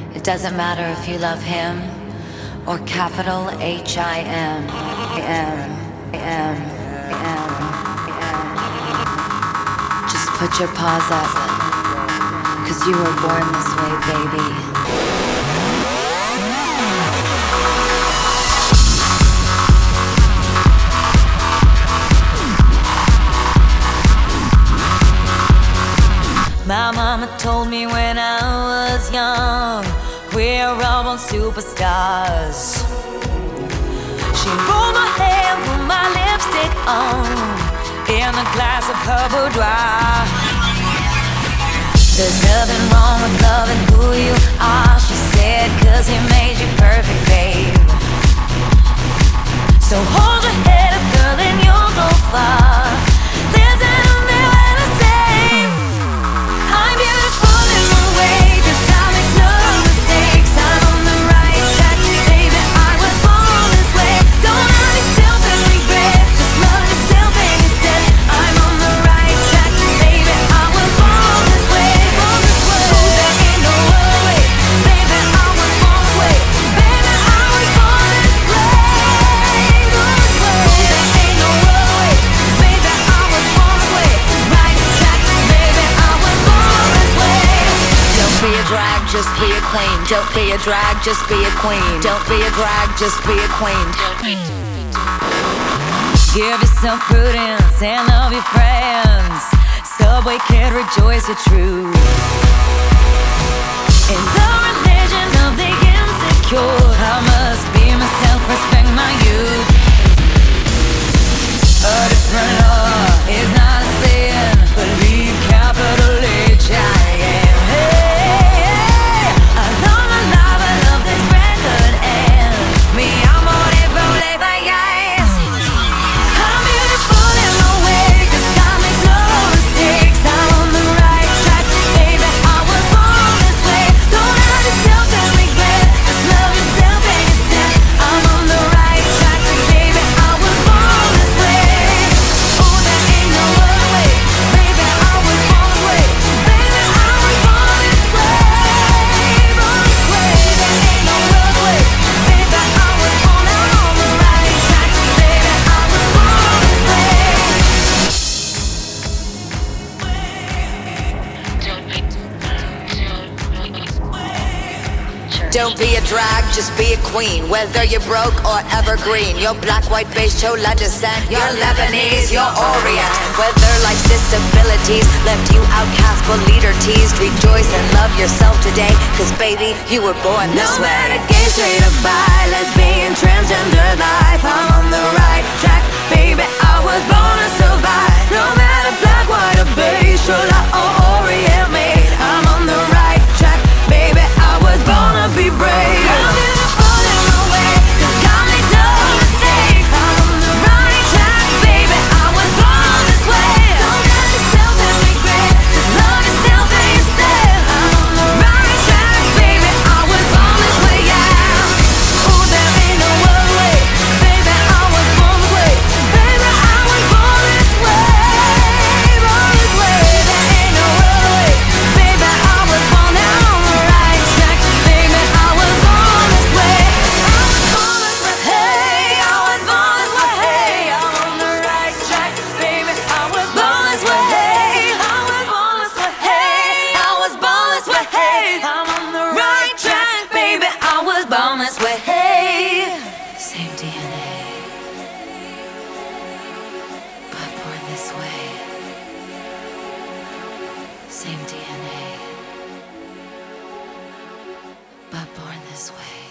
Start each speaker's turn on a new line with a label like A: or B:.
A: It doesn't matter if you love him or capital H-I-M. Just put your paws up, 'cause you were born this way, baby. My mama told me when I was young, we're all born superstars. She rolled my hair, put my lipstick on, in a glass of her boudoir. There's nothing wrong with loving who you are, she said, 'cause he made you perfect, babe. So hold your head up, girl, and you'll go far. There's an I'm beautiful in my way, 'cause I make no mistakes. I'm on the right track, baby, I was born this way. Don't hurt yourself and regret, just love yourself and instead. I'm on the right track, baby, I was born this way. Oh, there ain't no other way, baby, I was born this way. Baby, I was born this way. Oh, there ain't no other way, baby, I was born this way. Right track, baby, I was born this way. Don't be a drag, just be a queen. Don't be a drag, just be a queen. Don't be a drag, just be a queen. Give yourself prudence and love your friends. Subway kid, rejoice your truth. In the religion of the insecure, I must be myself, respect my youth. A different law is not a sin, believe capital H-I-M. Hey, I love my life, I love this record, and mi amor es problema, yes. I'm beautiful in my way, 'cause God makes no mistakes. I'm on the right track, baby, I was born this way. Don't hurt yourself and regret, just love yourself and instead. I'm on the right track, baby, I was born this way. Oh, there ain't no other way, baby, I was born this way. Baby, I was born this way. Born this way, there ain't no other way, baby, I was born. I'm on the right track, baby, I was born this way. Don't be a drag, just be a queen. Whether you're broke or evergreen, you're black, white, beige, chola descent, you're Lebanese, you're Orient. Whether life's disabilities left you outcast but leader teased, rejoice and love yourself today, 'cause baby, you were born this way. No matter gay, straight or bi, lesbian, transgender life, I'm on the right track, baby, I was born to survive. No matter black, white or beige, chola or Orient made, I'm on the right track, baby, I was born to be brave. I'm beautiful in my way, 'cause God made no mistakes. I'm on the right track, baby, I was born this way. Don't hurt yourself and regret, just love yourself and instead. I'm on the right track, baby, I was born this way, yeah. Oh, there ain't no other way, baby, I was born this way. Baby, I was born this way. Born this way, there ain't no other way, baby, I was born. Now on the right track, baby, I was born this way. I was born this way. Hey, I was born this way. Hey, I'm on the right track, baby, I was born this way. Hey, I was born this way. Hey, I was born this way. Hey, I'm on the right track, baby, I was born this way. Hey, same DNA, but born this way. Same DNA, but born this way.